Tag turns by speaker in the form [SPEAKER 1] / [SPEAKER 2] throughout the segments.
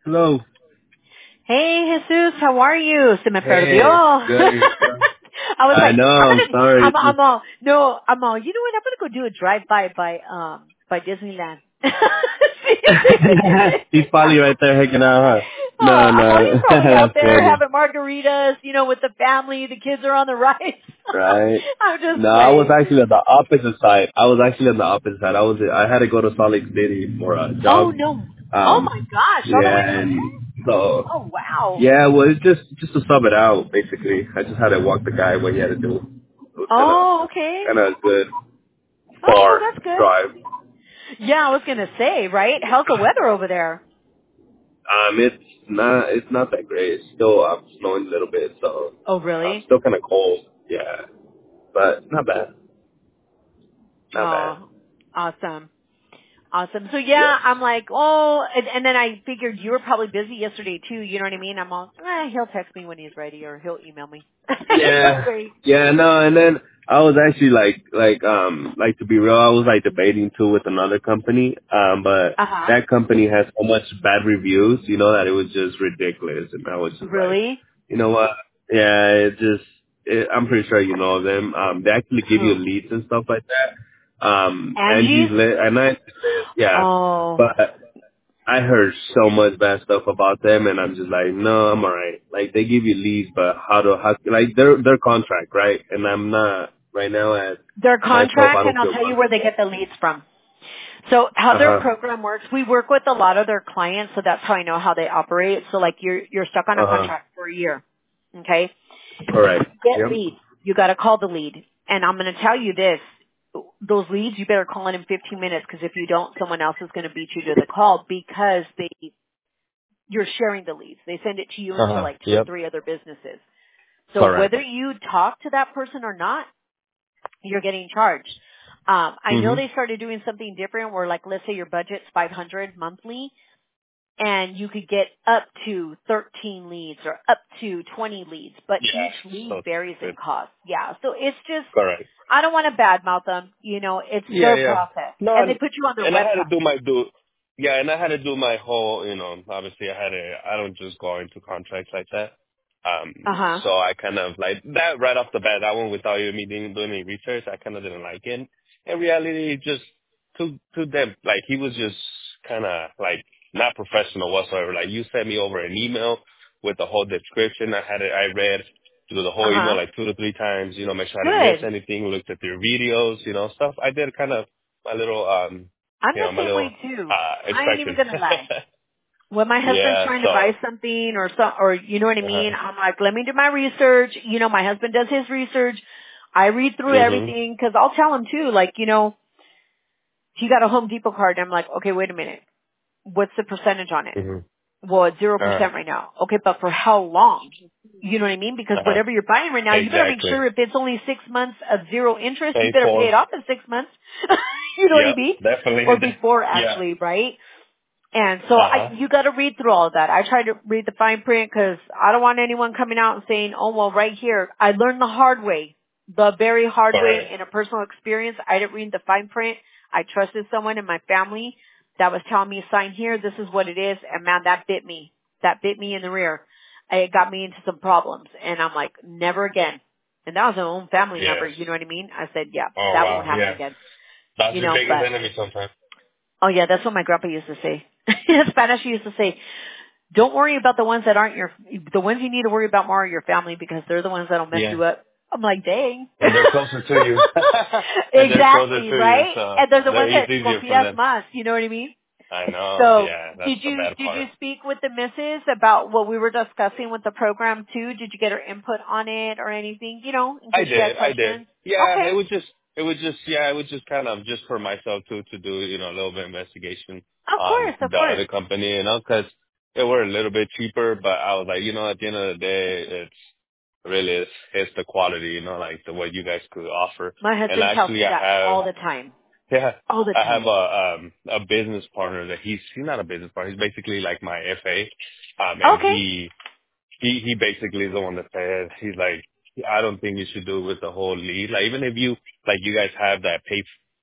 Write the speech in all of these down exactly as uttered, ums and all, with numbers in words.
[SPEAKER 1] Hello.
[SPEAKER 2] Hey, Jesus, how are you? Se me perdió.
[SPEAKER 1] Hey. Good.
[SPEAKER 2] I was
[SPEAKER 1] I
[SPEAKER 2] like,
[SPEAKER 1] know.
[SPEAKER 2] I'm
[SPEAKER 1] I'm
[SPEAKER 2] gonna,
[SPEAKER 1] sorry.
[SPEAKER 2] I'm, I'm all, no, I'm all, you know what? I'm gonna go do a drive-by by, um, by Disneyland.
[SPEAKER 1] He's probably right there hanging out, huh?
[SPEAKER 2] Oh,
[SPEAKER 1] No,
[SPEAKER 2] I'm all,
[SPEAKER 1] no.
[SPEAKER 2] he's probably out
[SPEAKER 1] That's
[SPEAKER 2] there
[SPEAKER 1] funny.
[SPEAKER 2] having margaritas, you know, with the family. The kids are on the rides.
[SPEAKER 1] Right.
[SPEAKER 2] I'm just
[SPEAKER 1] No, I was
[SPEAKER 2] playing.
[SPEAKER 1] actually on the opposite side. I was actually on the opposite side. I was. I had to go to Salt Lake City for a
[SPEAKER 2] Oh
[SPEAKER 1] job.
[SPEAKER 2] no. Oh my
[SPEAKER 1] Um.
[SPEAKER 2] gosh, all the way
[SPEAKER 1] Yeah.
[SPEAKER 2] from
[SPEAKER 1] And
[SPEAKER 2] there?
[SPEAKER 1] so.
[SPEAKER 2] Oh wow.
[SPEAKER 1] Yeah. Well, it's just just to sub it out, basically. I just had to walk the guy what he had to do. It was kind of
[SPEAKER 2] Oh, okay.
[SPEAKER 1] kind of a good
[SPEAKER 2] Oh, well,
[SPEAKER 1] far
[SPEAKER 2] that's good.
[SPEAKER 1] drive.
[SPEAKER 2] Yeah, I was gonna say, right? How's the weather over there?
[SPEAKER 1] Um, it's not it's not that great. It's still um, snowing a little bit, so
[SPEAKER 2] Oh,
[SPEAKER 1] um,
[SPEAKER 2] really?
[SPEAKER 1] still kind of cold. Yeah, but not bad. Not bad.
[SPEAKER 2] Oh, awesome. Awesome. So yeah,
[SPEAKER 1] Yes.
[SPEAKER 2] I'm like, oh, and, and then I figured you were probably busy yesterday too. You know what I mean? I'm all, eh, he'll text me when he's ready or he'll email me. So
[SPEAKER 1] Yeah.
[SPEAKER 2] great.
[SPEAKER 1] Yeah. No, and then I was actually like like um like to be real, I was like debating too with another company, um, but
[SPEAKER 2] Uh huh.
[SPEAKER 1] that company has so much bad reviews, you know, that it was just ridiculous, and I was just like,
[SPEAKER 2] Really?
[SPEAKER 1] you know what? Yeah, it just. It, I'm pretty sure you know them. Um, they actually give you
[SPEAKER 2] Who?
[SPEAKER 1] leads and stuff like that. Um, Angie's
[SPEAKER 2] Angie's?
[SPEAKER 1] lit, and I, yeah,
[SPEAKER 2] Oh,
[SPEAKER 1] but I heard so much bad stuff about them, and I'm just like, no, I'm alright. Like they give you leads, but how do how like their their contract, right? And I'm not right now at
[SPEAKER 2] their
[SPEAKER 1] myself. I
[SPEAKER 2] contract, and
[SPEAKER 1] don't
[SPEAKER 2] I'll
[SPEAKER 1] feel
[SPEAKER 2] tell you where they
[SPEAKER 1] comfortable.
[SPEAKER 2] get the leads from. So how
[SPEAKER 1] Uh
[SPEAKER 2] their
[SPEAKER 1] huh.
[SPEAKER 2] program works, we work with a lot of their clients, so that's how I know how they operate. So like you're you're stuck on a
[SPEAKER 1] Uh huh.
[SPEAKER 2] contract for a year. Okay?
[SPEAKER 1] Correct.
[SPEAKER 2] Get
[SPEAKER 1] Yep.
[SPEAKER 2] leads. You got to call the lead. And I'm going to tell you this. Those leads, you better call in in fifteen minutes because if you don't, someone else is going to beat you to the call because they, you're sharing the leads. They send it to you
[SPEAKER 1] Uh
[SPEAKER 2] and to
[SPEAKER 1] huh.
[SPEAKER 2] like two or
[SPEAKER 1] Yep.
[SPEAKER 2] three other businesses. So
[SPEAKER 1] Correct.
[SPEAKER 2] whether you talk to that person or not, you're getting charged. Um, I know
[SPEAKER 1] Mhm.
[SPEAKER 2] they started doing something different where like, let's say your budget's five hundred monthly and you could get up to thirteen leads or up to twenty leads, but
[SPEAKER 1] Yeah.
[SPEAKER 2] each lead
[SPEAKER 1] So
[SPEAKER 2] varies in
[SPEAKER 1] good.
[SPEAKER 2] cost. Yeah. So it's just,
[SPEAKER 1] Correct.
[SPEAKER 2] I don't want to badmouth them. You know, it's
[SPEAKER 1] Yeah,
[SPEAKER 2] their
[SPEAKER 1] yeah.
[SPEAKER 2] process.
[SPEAKER 1] No,
[SPEAKER 2] And they
[SPEAKER 1] and,
[SPEAKER 2] put you on their
[SPEAKER 1] and I had to
[SPEAKER 2] website.
[SPEAKER 1] do my do. Yeah, and I had to do my whole. You know, obviously, I had to. I don't just go into contracts like that. Um,
[SPEAKER 2] Uh-huh.
[SPEAKER 1] so I kind of like that right off the bat. That one without you me doing doing any research, I kind of didn't like it. In reality, it just to to them, like he was just kind of like not professional whatsoever. Like you sent me over an email with the whole description. I had it. I read through the whole email
[SPEAKER 2] Uh-huh.
[SPEAKER 1] like two to three times, you know, make sure I didn't miss
[SPEAKER 2] Good.
[SPEAKER 1] anything, looked at their videos, you know, stuff. I did kind of my little, um,
[SPEAKER 2] I'm
[SPEAKER 1] you
[SPEAKER 2] the
[SPEAKER 1] know, my
[SPEAKER 2] same
[SPEAKER 1] little,
[SPEAKER 2] way too.
[SPEAKER 1] uh,
[SPEAKER 2] I ain't even
[SPEAKER 1] inspection.
[SPEAKER 2] going to lie. When my husband's
[SPEAKER 1] Yeah,
[SPEAKER 2] trying to
[SPEAKER 1] so,
[SPEAKER 2] buy something or so, or you know what I
[SPEAKER 1] uh-huh.
[SPEAKER 2] mean, I'm like, let me do my research. You know, my husband does his research. I read through
[SPEAKER 1] Mhm.
[SPEAKER 2] everything because I'll tell him too, like, you know, he got a Home Depot card. And I'm like, okay, wait a minute. What's the percentage on it?
[SPEAKER 1] Mhm.
[SPEAKER 2] Well, it's zero
[SPEAKER 1] Uh-huh.
[SPEAKER 2] percent right now. Okay, but for how long? You know what I mean? Because
[SPEAKER 1] Uh-huh.
[SPEAKER 2] whatever you're buying right now, you better make
[SPEAKER 1] Exactly.
[SPEAKER 2] sure if it's only six months of zero interest, you
[SPEAKER 1] Paid
[SPEAKER 2] better pay
[SPEAKER 1] for.
[SPEAKER 2] it off in six months. You know what I
[SPEAKER 1] Yep.
[SPEAKER 2] mean? Or
[SPEAKER 1] Definitely.
[SPEAKER 2] before
[SPEAKER 1] Yeah.
[SPEAKER 2] actually, right? And so I,
[SPEAKER 1] Uh-huh.
[SPEAKER 2] you got to read through all of that. I try to read the fine print because I don't want anyone coming out and saying, "Oh, well, right here, I learned the hard way, the very hard way
[SPEAKER 1] Correct.
[SPEAKER 2] in a personal experience. I didn't read the fine print. I trusted someone in my family that was telling me, sign here. This is what it is." And man, that bit me. That bit me in the rear. It got me into some problems, and I'm like, never again. And that was an own family member.
[SPEAKER 1] Yes.
[SPEAKER 2] You know what I mean? I said, yeah,
[SPEAKER 1] Oh,
[SPEAKER 2] that won't
[SPEAKER 1] wow.
[SPEAKER 2] happen
[SPEAKER 1] Yeah.
[SPEAKER 2] again.
[SPEAKER 1] That's
[SPEAKER 2] You
[SPEAKER 1] your
[SPEAKER 2] know,
[SPEAKER 1] biggest
[SPEAKER 2] but
[SPEAKER 1] enemy sometimes.
[SPEAKER 2] oh yeah, that's what my grandpa used to say. In Spanish, he used to say, don't worry about the ones that aren't your, the ones you need to worry about more are your family because they're the ones that'll mess
[SPEAKER 1] Yeah.
[SPEAKER 2] you up. I'm like, dang.
[SPEAKER 1] And they're closer to you. And they're closer
[SPEAKER 2] Exactly,
[SPEAKER 1] to you,
[SPEAKER 2] right?
[SPEAKER 1] so
[SPEAKER 2] And they're the ones
[SPEAKER 1] they're
[SPEAKER 2] that
[SPEAKER 1] it's easier for
[SPEAKER 2] confías
[SPEAKER 1] them.
[SPEAKER 2] más, you know what I mean?
[SPEAKER 1] I know.
[SPEAKER 2] So,
[SPEAKER 1] Yeah, that's
[SPEAKER 2] did
[SPEAKER 1] the
[SPEAKER 2] you,
[SPEAKER 1] bad
[SPEAKER 2] did
[SPEAKER 1] part.
[SPEAKER 2] you speak with the missus about what we were discussing with the program too? Did you get her input on it or anything, you know, in
[SPEAKER 1] I
[SPEAKER 2] case she had
[SPEAKER 1] did, I did.
[SPEAKER 2] questions?
[SPEAKER 1] Yeah,
[SPEAKER 2] Okay.
[SPEAKER 1] it was just, it was just, yeah, it was just kind of just for myself too to do, you know, a little bit of investigation
[SPEAKER 2] Of
[SPEAKER 1] on
[SPEAKER 2] course, of
[SPEAKER 1] the
[SPEAKER 2] course.
[SPEAKER 1] other company, you know, because they were a little bit cheaper, but I was like, you know, at the end of the day, it's really it's, it's the quality, you know, like the what you guys could offer.
[SPEAKER 2] My
[SPEAKER 1] And
[SPEAKER 2] husband tells
[SPEAKER 1] actually,
[SPEAKER 2] me
[SPEAKER 1] I
[SPEAKER 2] that
[SPEAKER 1] have,
[SPEAKER 2] all the time.
[SPEAKER 1] yeah,
[SPEAKER 2] All the
[SPEAKER 1] I have
[SPEAKER 2] time.
[SPEAKER 1] a um a business partner that he's he's not a business partner, he's basically like my F A, um, and
[SPEAKER 2] Okay.
[SPEAKER 1] he he he basically is the one that said he's like I don't think you should do it with the whole lead. Like even if you like you guys have that pay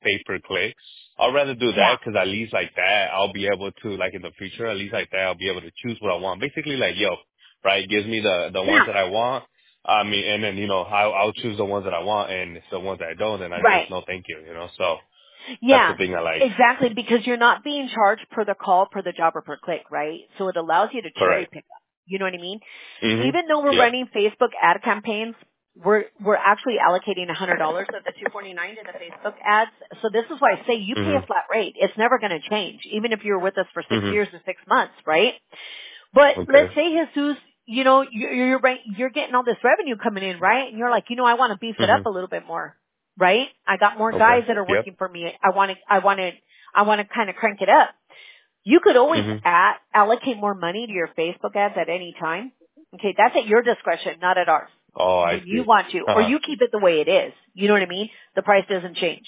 [SPEAKER 1] pay per click. I'd rather do
[SPEAKER 2] Yeah.
[SPEAKER 1] that because at least like that, I'll be able to, like in the future, at least like that, I'll be able to choose what I want. Basically like, yo, right, gives me the, the ones
[SPEAKER 2] Yeah.
[SPEAKER 1] that I want. I mean, and then, you know, I'll, I'll choose the ones that I want, and the ones that I don't, then I
[SPEAKER 2] Right.
[SPEAKER 1] just, no thank you, you know? So that's the
[SPEAKER 2] Yeah.
[SPEAKER 1] thing I like.
[SPEAKER 2] Exactly, because you're not being charged per the call, per the job, or per click, right? So it allows you to cherry
[SPEAKER 1] Correct.
[SPEAKER 2] pick up. You know what I mean?
[SPEAKER 1] hmm
[SPEAKER 2] Even though we're
[SPEAKER 1] Yep.
[SPEAKER 2] running Facebook ad campaigns, we're we're actually allocating one hundred dollars of the two forty-nine to the Facebook ads. So this is why I say you pay
[SPEAKER 1] hmm
[SPEAKER 2] a flat rate. It's never going to change, even if you're with us for six
[SPEAKER 1] hmm
[SPEAKER 2] years or six months, right? But let's
[SPEAKER 1] Okay.
[SPEAKER 2] say, Jesus, you know, you're you're, right, you're getting all this revenue coming in, right? And you're like, you know, I want to beef it
[SPEAKER 1] hmm
[SPEAKER 2] up a little bit more, right? I got more
[SPEAKER 1] Okay.
[SPEAKER 2] guys that are
[SPEAKER 1] Yep.
[SPEAKER 2] working for me. I want to, I want to, I want to kind of crank it up. You could always
[SPEAKER 1] hmm
[SPEAKER 2] add, allocate more money to your Facebook ads at any time. Okay, that's at your discretion, not at ours.
[SPEAKER 1] Oh, I
[SPEAKER 2] When you
[SPEAKER 1] see.
[SPEAKER 2] want to, or
[SPEAKER 1] Uh-huh.
[SPEAKER 2] you keep it the way it is. You know what I mean? The price doesn't change.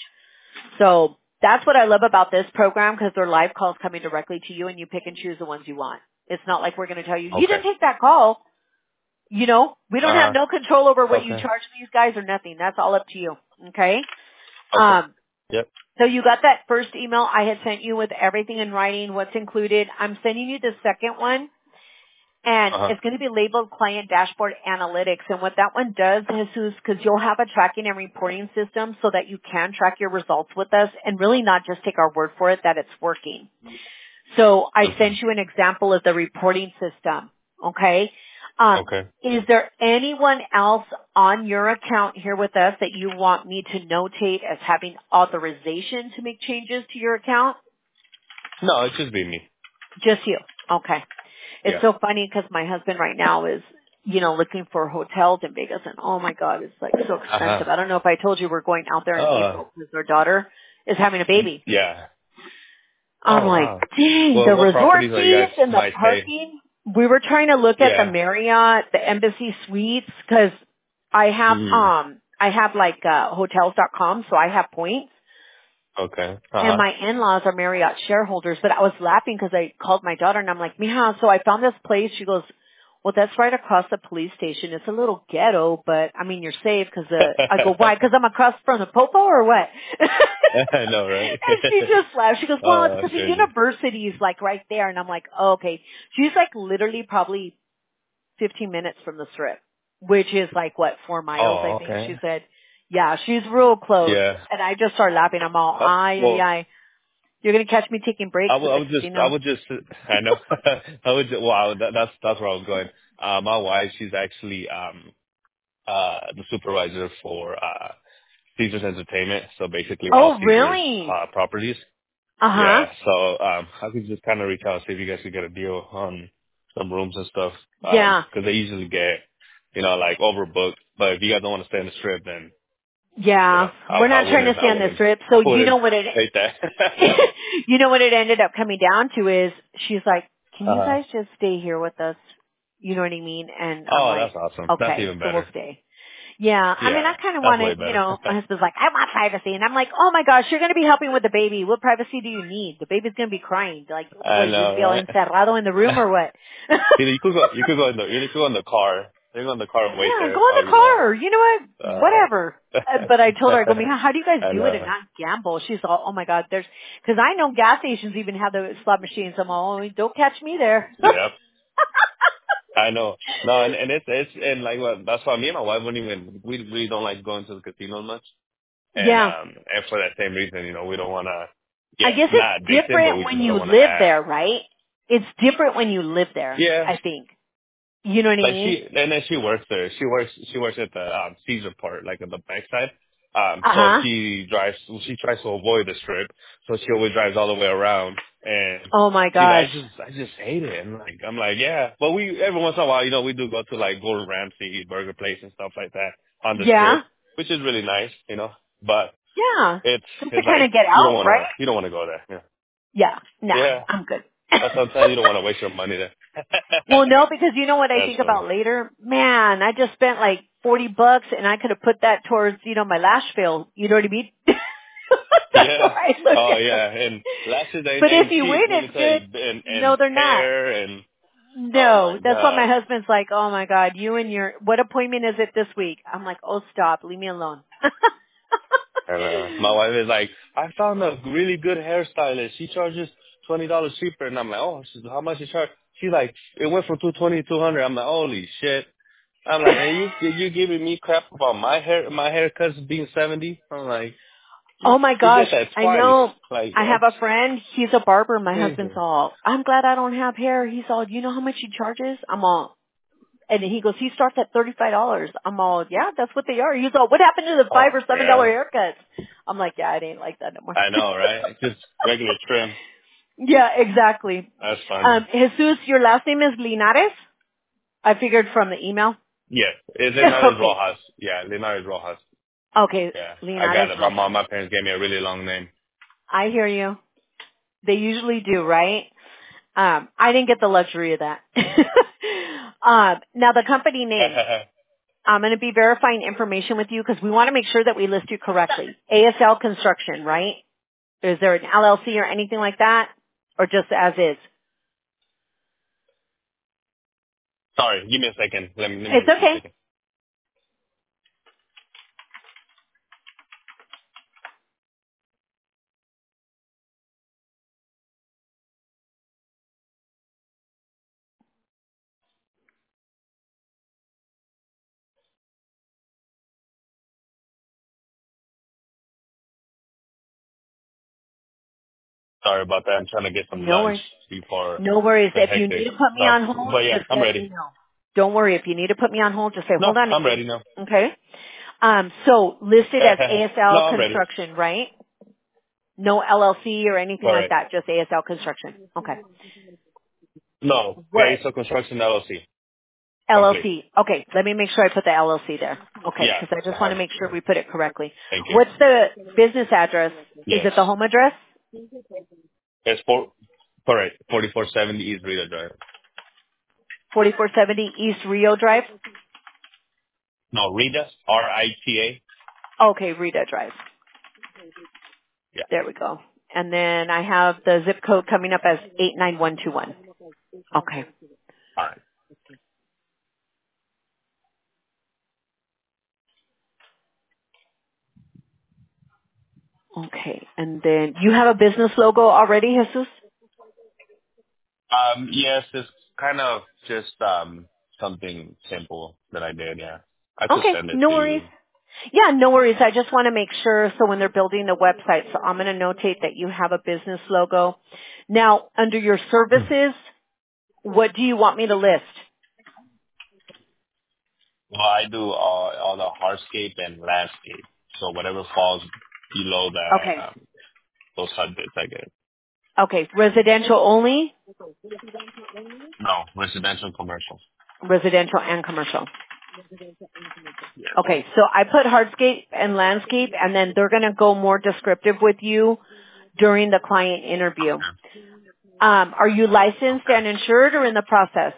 [SPEAKER 2] So that's what I love about this program, because they're live calls coming directly to you, and you pick and choose the ones you want. It's not like we're going to tell you, you
[SPEAKER 1] Okay.
[SPEAKER 2] didn't take that call. You know, we don't have
[SPEAKER 1] Uh-huh.
[SPEAKER 2] no control over what you
[SPEAKER 1] Okay.
[SPEAKER 2] charge these guys or nothing. That's all up to you. Okay?
[SPEAKER 1] Okay.
[SPEAKER 2] Um,
[SPEAKER 1] Yep.
[SPEAKER 2] so you got that first email I had sent you with everything in writing, what's included. I'm sending you the second one, and
[SPEAKER 1] Uh-huh.
[SPEAKER 2] it's going to be labeled Client Dashboard Analytics. And what that one does, Jesus, because you'll have a tracking and reporting system so that you can track your results with us and really not just take our word for it that it's working. So I
[SPEAKER 1] hmm
[SPEAKER 2] sent you an example of the reporting system. Okay? Um,
[SPEAKER 1] Okay.
[SPEAKER 2] is there anyone else on your account here with us that you want me to notate as having authorization to make changes to your account?
[SPEAKER 1] No, it should be me.
[SPEAKER 2] Just you. Okay. It's
[SPEAKER 1] Yeah.
[SPEAKER 2] so funny because my husband right now is, you know, looking for hotels in Vegas, and oh my God, it's like so
[SPEAKER 1] Uh-huh.
[SPEAKER 2] expensive. I don't know if I told you we're going out there in
[SPEAKER 1] Oh,
[SPEAKER 2] April because our daughter is having a baby.
[SPEAKER 1] yeah.
[SPEAKER 2] I'm
[SPEAKER 1] Oh,
[SPEAKER 2] like,
[SPEAKER 1] wow.
[SPEAKER 2] dang, the
[SPEAKER 1] Well, what
[SPEAKER 2] resort
[SPEAKER 1] properties are you
[SPEAKER 2] fees
[SPEAKER 1] guys
[SPEAKER 2] and the
[SPEAKER 1] might pay?
[SPEAKER 2] parking. We were trying to look at the
[SPEAKER 1] Yeah.
[SPEAKER 2] Marriott, the Embassy Suites, because I have,
[SPEAKER 1] Mm.
[SPEAKER 2] um, I have like, uh, hotels dot com, so I have points.
[SPEAKER 1] Okay.
[SPEAKER 2] And
[SPEAKER 1] Uh-huh.
[SPEAKER 2] my in-laws are Marriott shareholders, but I was laughing because I called my daughter and I'm like, Mija, so I found this place. She goes, well, that's right across the police station. It's a little ghetto, but I mean, you're safe because, uh, I go, why? Because I'm across from the Popo or what?
[SPEAKER 1] I know, right?
[SPEAKER 2] And she just laughed. She goes, well, it's
[SPEAKER 1] Oh,
[SPEAKER 2] because the
[SPEAKER 1] crazy.
[SPEAKER 2] university is like right there. And I'm like, oh, okay. She's like literally probably fifteen minutes from the strip, which is like what, four miles, I
[SPEAKER 1] Oh,
[SPEAKER 2] think.
[SPEAKER 1] okay.
[SPEAKER 2] She said, yeah, she's real close.
[SPEAKER 1] Yeah.
[SPEAKER 2] And I just started laughing. I'm all,
[SPEAKER 1] Uh,
[SPEAKER 2] ay, ay,
[SPEAKER 1] well,
[SPEAKER 2] ay. You're going to catch me taking breaks
[SPEAKER 1] I
[SPEAKER 2] at
[SPEAKER 1] would, I
[SPEAKER 2] the
[SPEAKER 1] would just, I
[SPEAKER 2] casino.
[SPEAKER 1] would just, I know, I would just, wow, that, that's, that's where I was going. Uh, my wife, she's actually, um, uh, the supervisor for, uh, Caesars Entertainment. So basically all
[SPEAKER 2] Oh,
[SPEAKER 1] Caesars,
[SPEAKER 2] really?
[SPEAKER 1] uh, properties.
[SPEAKER 2] Uh-huh.
[SPEAKER 1] Yeah. So, um, I could just kind of reach out, see if you guys could get a deal on some rooms and stuff. Um,
[SPEAKER 2] Yeah.
[SPEAKER 1] cause they usually get, you know, like overbooked. But if you guys don't want to stay in the strip, then, you know,
[SPEAKER 2] Yeah.
[SPEAKER 1] I,
[SPEAKER 2] We're
[SPEAKER 1] I
[SPEAKER 2] not trying to
[SPEAKER 1] wouldn't,
[SPEAKER 2] stay
[SPEAKER 1] I
[SPEAKER 2] on the
[SPEAKER 1] wouldn't,
[SPEAKER 2] strip.
[SPEAKER 1] I
[SPEAKER 2] So you
[SPEAKER 1] wouldn't
[SPEAKER 2] know what it,
[SPEAKER 1] take that.
[SPEAKER 2] you know what it ended up coming down to is she's like, can you
[SPEAKER 1] uh-huh.
[SPEAKER 2] guys just stay here with us? You know what I mean? And I'm
[SPEAKER 1] Oh,
[SPEAKER 2] like,
[SPEAKER 1] that's awesome. That's
[SPEAKER 2] okay,
[SPEAKER 1] even
[SPEAKER 2] so we'll
[SPEAKER 1] better.
[SPEAKER 2] stay. Yeah, I mean, I
[SPEAKER 1] Yeah,
[SPEAKER 2] kind of
[SPEAKER 1] that's
[SPEAKER 2] want
[SPEAKER 1] way
[SPEAKER 2] to, you
[SPEAKER 1] better.
[SPEAKER 2] know, my husband's like, I want privacy. And I'm like, oh my gosh, you're going to be helping with the baby. What privacy do you need? The baby's going to be crying. Like,
[SPEAKER 1] I
[SPEAKER 2] what, you're going to
[SPEAKER 1] know,
[SPEAKER 2] be all
[SPEAKER 1] right?
[SPEAKER 2] encerrado in the room or what?
[SPEAKER 1] you know, you could go, you could go in the, you could go in the car. You can go in the car and wait
[SPEAKER 2] Yeah, go
[SPEAKER 1] there
[SPEAKER 2] in
[SPEAKER 1] all
[SPEAKER 2] the
[SPEAKER 1] you want.
[SPEAKER 2] car. You know what? Whatever.
[SPEAKER 1] Uh,
[SPEAKER 2] Uh, but I told her, I go, Mija, how do you guys
[SPEAKER 1] I
[SPEAKER 2] do it and
[SPEAKER 1] know.
[SPEAKER 2] not gamble? She's all, oh my God, there's, cause I know gas stations even have the slot machines. I'm all, oh, don't catch me there.
[SPEAKER 1] Yep. I know. No, and, and it's, it's, and like, well, that's why me and my wife wouldn't even, we really don't like going to the casino much. And,
[SPEAKER 2] Yeah.
[SPEAKER 1] um, and for that same reason, you know, we don't want to
[SPEAKER 2] I
[SPEAKER 1] get,
[SPEAKER 2] guess it's
[SPEAKER 1] not addicted, but
[SPEAKER 2] different
[SPEAKER 1] we
[SPEAKER 2] when
[SPEAKER 1] just don't
[SPEAKER 2] you
[SPEAKER 1] want to
[SPEAKER 2] live
[SPEAKER 1] have.
[SPEAKER 2] there, right? It's different when you live there,
[SPEAKER 1] Yeah.
[SPEAKER 2] I think. You know what I
[SPEAKER 1] Like
[SPEAKER 2] mean?
[SPEAKER 1] she, and then she works there. She works, she works at the um, Caesar part, like on the backside. Um, so
[SPEAKER 2] Uh-huh.
[SPEAKER 1] she drives, she tries to avoid the strip, so she always drives all the way around. And
[SPEAKER 2] Oh my
[SPEAKER 1] she's like,
[SPEAKER 2] gosh.
[SPEAKER 1] I just, I just hate it. And like, I'm like, yeah, but we every once in a while, you know, we do go to like Gordon Ramsay Burger Place and stuff like that on the
[SPEAKER 2] Yeah.
[SPEAKER 1] strip, which is really nice, you know. But
[SPEAKER 2] Yeah.
[SPEAKER 1] it's,
[SPEAKER 2] Just to
[SPEAKER 1] it's
[SPEAKER 2] kind
[SPEAKER 1] like
[SPEAKER 2] of get
[SPEAKER 1] you don't
[SPEAKER 2] out,
[SPEAKER 1] want
[SPEAKER 2] right?
[SPEAKER 1] to, you don't want to go there.
[SPEAKER 2] Yeah.
[SPEAKER 1] Yeah,
[SPEAKER 2] Nah,
[SPEAKER 1] yeah.
[SPEAKER 2] I'm good.
[SPEAKER 1] That's what I'm saying. You don't want to waste your money there.
[SPEAKER 2] Well, no, because you know what I
[SPEAKER 1] That's
[SPEAKER 2] think
[SPEAKER 1] funny.
[SPEAKER 2] about later? Man, I just spent like forty bucks and I could have put that towards, you know, my lash fill. You know what I mean? That's how
[SPEAKER 1] Yeah.
[SPEAKER 2] I look
[SPEAKER 1] Oh
[SPEAKER 2] at it.
[SPEAKER 1] yeah. And lashes ain't
[SPEAKER 2] But if
[SPEAKER 1] ain't
[SPEAKER 2] you
[SPEAKER 1] cheap.
[SPEAKER 2] win,
[SPEAKER 1] Let me
[SPEAKER 2] it's
[SPEAKER 1] tell you.
[SPEAKER 2] good.
[SPEAKER 1] And
[SPEAKER 2] No,
[SPEAKER 1] and
[SPEAKER 2] they're not.
[SPEAKER 1] hair and oh
[SPEAKER 2] No,
[SPEAKER 1] my
[SPEAKER 2] that's why my
[SPEAKER 1] god.
[SPEAKER 2] husband's like, oh my God, you and your, what appointment is it this week? I'm like, oh stop, leave me alone.
[SPEAKER 1] And uh, my wife is like, I found a really good hairstylist. She charges twenty dollars cheaper. And I'm like, oh, she, how much you charge? She's like, it went from two twenty to two hundred. I'm like, holy shit. I'm like, and you you giving me crap about my hair, my haircuts being seventy? I'm like, you,
[SPEAKER 2] Oh my
[SPEAKER 1] you
[SPEAKER 2] gosh,
[SPEAKER 1] did that
[SPEAKER 2] I
[SPEAKER 1] twice.
[SPEAKER 2] know.
[SPEAKER 1] Like,
[SPEAKER 2] I have
[SPEAKER 1] that's
[SPEAKER 2] a friend, he's a barber. My husband's
[SPEAKER 1] crazy.
[SPEAKER 2] all, I'm glad I don't have hair. He's all, you know how much he charges? I'm all, and he goes, he starts at thirty-five dollars. I'm all, yeah, that's what they are. He's all, what happened to the five
[SPEAKER 1] Oh,
[SPEAKER 2] or seven dollar
[SPEAKER 1] yeah.
[SPEAKER 2] haircuts? I'm like, yeah, it ain't like that no more.
[SPEAKER 1] I know, right? Just regular trim.
[SPEAKER 2] Yeah, exactly.
[SPEAKER 1] That's funny.
[SPEAKER 2] Um, Jesus, your last name is Linares? I figured from the email.
[SPEAKER 1] Yes, it's Linares
[SPEAKER 2] Okay.
[SPEAKER 1] Rojas. Yeah, Linares Rojas.
[SPEAKER 2] Okay,
[SPEAKER 1] Yeah, I
[SPEAKER 2] Linares
[SPEAKER 1] got it. My
[SPEAKER 2] Rojas.
[SPEAKER 1] mom, my parents gave me a really long name.
[SPEAKER 2] I hear you. They usually do, right? Um, I didn't get the luxury of that. um, now the company name. I'm going to be verifying information with you because we want to make sure that we list you correctly. A S L Construction, right? Is there an L L C or anything like that? Or just as is?
[SPEAKER 1] Sorry, give me a second. Let me, let me
[SPEAKER 2] It's
[SPEAKER 1] give you a
[SPEAKER 2] okay.
[SPEAKER 1] second. Sorry about that. I'm trying to get some
[SPEAKER 2] No
[SPEAKER 1] lunch
[SPEAKER 2] worries.
[SPEAKER 1] before
[SPEAKER 2] No worries.
[SPEAKER 1] the
[SPEAKER 2] If you need
[SPEAKER 1] hectic
[SPEAKER 2] to put me
[SPEAKER 1] stuff.
[SPEAKER 2] on hold,
[SPEAKER 1] But yeah,
[SPEAKER 2] just
[SPEAKER 1] I'm
[SPEAKER 2] let me
[SPEAKER 1] ready.
[SPEAKER 2] know. Don't worry. If you need to put me on hold, just say,
[SPEAKER 1] No,
[SPEAKER 2] hold on.
[SPEAKER 1] I'm ready now.
[SPEAKER 2] Okay? Um, so listed as A S
[SPEAKER 1] No,
[SPEAKER 2] L
[SPEAKER 1] I'm ready.
[SPEAKER 2] Construction, right? No L L C or anything like
[SPEAKER 1] Correct.
[SPEAKER 2] that, just A S L Construction. Okay.
[SPEAKER 1] No,
[SPEAKER 2] What?
[SPEAKER 1] okay, so Construction L L C. Complete.
[SPEAKER 2] L L C. Okay, let me make sure I put the L L C there. Okay,
[SPEAKER 1] Yeah,
[SPEAKER 2] because I just
[SPEAKER 1] I
[SPEAKER 2] want
[SPEAKER 1] have.
[SPEAKER 2] to make sure we put it correctly.
[SPEAKER 1] Thank you.
[SPEAKER 2] What's the business address? Is
[SPEAKER 1] Yes.
[SPEAKER 2] it the home address?
[SPEAKER 1] It's four, correct, forty-four seventy East Rita Drive.
[SPEAKER 2] forty-four seventy East Rio Drive?
[SPEAKER 1] No, Rita, R I T A.
[SPEAKER 2] Okay, Rita Drive.
[SPEAKER 1] Yeah.
[SPEAKER 2] There we go. And then I have the zip code coming up as eight nine one two one. Okay.
[SPEAKER 1] All right.
[SPEAKER 2] Okay. And then you have a business logo already, Jesus?
[SPEAKER 1] Um, yes, it's kind of just um something simple that I did. Yeah, I could
[SPEAKER 2] Okay,
[SPEAKER 1] send it
[SPEAKER 2] no
[SPEAKER 1] to
[SPEAKER 2] worries.
[SPEAKER 1] you.
[SPEAKER 2] Yeah, no worries. I just want to make sure so when they're building the website, so I'm going to notate that you have a business logo. Now, under your services, what do you want me to list?
[SPEAKER 1] Well, I do all all the hardscape and landscape, so whatever falls below that,
[SPEAKER 2] Okay.
[SPEAKER 1] um, those subjects I get.
[SPEAKER 2] Okay. Residential only?
[SPEAKER 1] No, residential, commercial.
[SPEAKER 2] Residential and commercial.
[SPEAKER 1] Yes.
[SPEAKER 2] Okay. So I put hardscape and landscape and then they're going to go more descriptive with you during the client interview.
[SPEAKER 1] Okay.
[SPEAKER 2] Um, are you licensed
[SPEAKER 1] Okay.
[SPEAKER 2] and insured or in the process?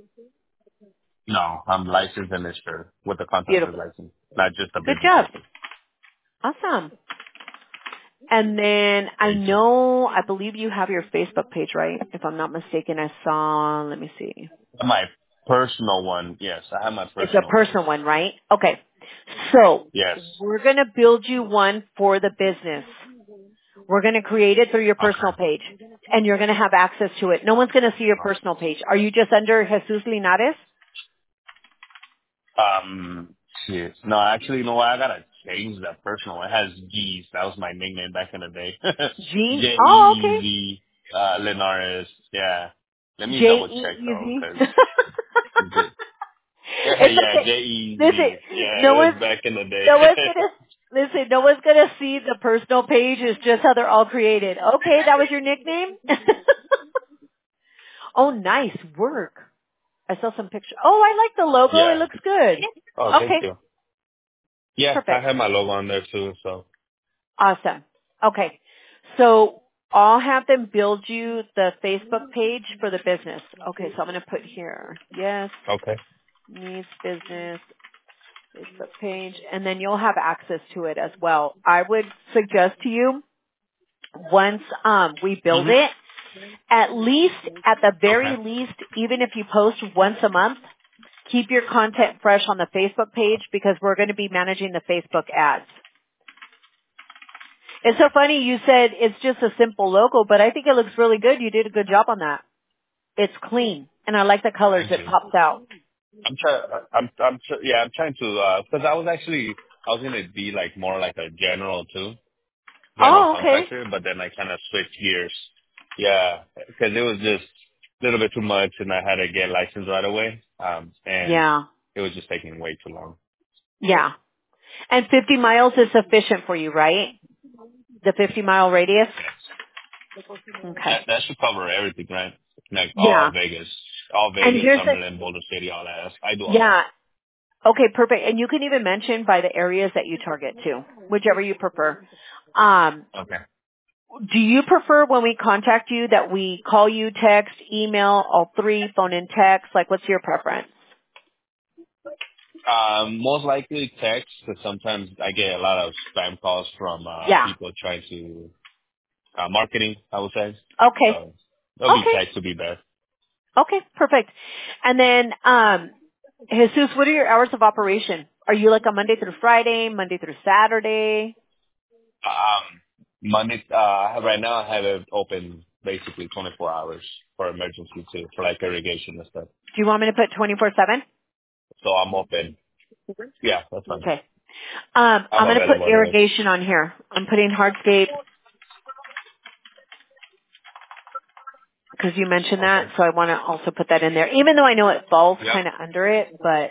[SPEAKER 1] No, I'm licensed and insured with the contractor's
[SPEAKER 2] Beautiful.
[SPEAKER 1] license, not just a
[SPEAKER 2] Good
[SPEAKER 1] business
[SPEAKER 2] job.
[SPEAKER 1] license.
[SPEAKER 2] Awesome. And then I
[SPEAKER 1] Thank you.
[SPEAKER 2] know, I believe you have your Facebook page, right? If I'm not mistaken, I saw, let me see.
[SPEAKER 1] My personal one, yes, I have my
[SPEAKER 2] It's a
[SPEAKER 1] personal one.
[SPEAKER 2] personal one, right? Okay. So
[SPEAKER 1] Yes.
[SPEAKER 2] we're going to build you one for the business. We're going to create it through your personal
[SPEAKER 1] Okay.
[SPEAKER 2] page and you're going to have access to it. No one's going to see your
[SPEAKER 1] Oh.
[SPEAKER 2] personal page. Are you just under Jesus Linares?
[SPEAKER 1] Um, shit. No, actually, you know what? I gotta change that personal. It has G's. That was my nickname back in the day.
[SPEAKER 2] G?
[SPEAKER 1] J
[SPEAKER 2] Oh,
[SPEAKER 1] E
[SPEAKER 2] okay.
[SPEAKER 1] Z uh, Linares. Yeah. Let me
[SPEAKER 2] J
[SPEAKER 1] double
[SPEAKER 2] E
[SPEAKER 1] check
[SPEAKER 2] E
[SPEAKER 1] though,
[SPEAKER 2] Z.
[SPEAKER 1] cause yeah,
[SPEAKER 2] It's
[SPEAKER 1] yeah,
[SPEAKER 2] okay.
[SPEAKER 1] J E
[SPEAKER 2] Listen,
[SPEAKER 1] Z. Yeah,
[SPEAKER 2] no
[SPEAKER 1] it was
[SPEAKER 2] one's
[SPEAKER 1] back in the day.
[SPEAKER 2] no one's gonna listen. No one's gonna see the personal page. It's just how they're all created. Okay, that was your nickname. Oh, nice work. I saw some pictures. Oh, I like the logo. It
[SPEAKER 1] Yeah.
[SPEAKER 2] looks good.
[SPEAKER 1] Oh, thank
[SPEAKER 2] Okay,
[SPEAKER 1] you. Yeah, I
[SPEAKER 2] perfect.
[SPEAKER 1] have my logo on there too. So
[SPEAKER 2] Awesome. Okay, so I'll have them build you the Facebook page for the business. Okay, so I'm gonna put here. Yes,
[SPEAKER 1] okay.
[SPEAKER 2] needs business Facebook page, and then you'll have access to it as well. I would suggest to you, once um, we build
[SPEAKER 1] Mhm.
[SPEAKER 2] it, at least, at the
[SPEAKER 1] Okay.
[SPEAKER 2] very least, even if you post once a month, keep your content fresh on the Facebook page because we're going to be managing the Facebook ads. It's so funny you said it's just a simple logo, but I think it looks really good. You did a good job on that. It's clean, and I like the colors.
[SPEAKER 1] Thank
[SPEAKER 2] It
[SPEAKER 1] you.
[SPEAKER 2] pops out.
[SPEAKER 1] I'm trying. I'm. I'm. tr- Yeah. I'm trying to. Because I was actually. I was gonna be like more like a general too, general
[SPEAKER 2] Oh, okay.
[SPEAKER 1] contractor. But then I kind of switched gears. Yeah, because it was just a little bit too much, and I had to get licensed right away. Um, and
[SPEAKER 2] Yeah.
[SPEAKER 1] it was just taking way too long.
[SPEAKER 2] Yeah. And fifty miles is sufficient for you, right? The fifty mile radius? Okay.
[SPEAKER 1] That that should cover everything, right? Like all
[SPEAKER 2] Yeah.
[SPEAKER 1] Vegas, all
[SPEAKER 2] And
[SPEAKER 1] Vegas,
[SPEAKER 2] here's the,
[SPEAKER 1] Summerlin, Boulder City, all that. I do all that.
[SPEAKER 2] yeah. Okay, perfect. And you can even mention by the areas that you target too, whichever you prefer. Um,
[SPEAKER 1] Okay.
[SPEAKER 2] do you prefer when we contact you that we call you, text, email, all three, phone and text? Like, what's your preference?
[SPEAKER 1] Um, most likely text, because sometimes I get a lot of spam calls from uh,
[SPEAKER 2] Yeah.
[SPEAKER 1] people trying to uh, marketing, I would say.
[SPEAKER 2] Okay.
[SPEAKER 1] So it'll be
[SPEAKER 2] Okay.
[SPEAKER 1] text to be best.
[SPEAKER 2] Okay. Perfect. And then, um, Jesus, what are your hours of operation? Are you like a Monday through Friday, Monday through Saturday?
[SPEAKER 1] Um, Monday, uh, right now I have it open basically twenty-four hours for emergency too, for like irrigation and stuff.
[SPEAKER 2] Do you want me to put twenty-four seven?
[SPEAKER 1] So I'm open. Yeah, that's fine.
[SPEAKER 2] Okay. Um,
[SPEAKER 1] I'm
[SPEAKER 2] I'm going to put
[SPEAKER 1] available otherwise.
[SPEAKER 2] irrigation on here. I'm putting hardscape because you mentioned that,
[SPEAKER 1] Okay.
[SPEAKER 2] so I want to also put that in there. Even though I know it falls
[SPEAKER 1] Yep.
[SPEAKER 2] kind of under it, but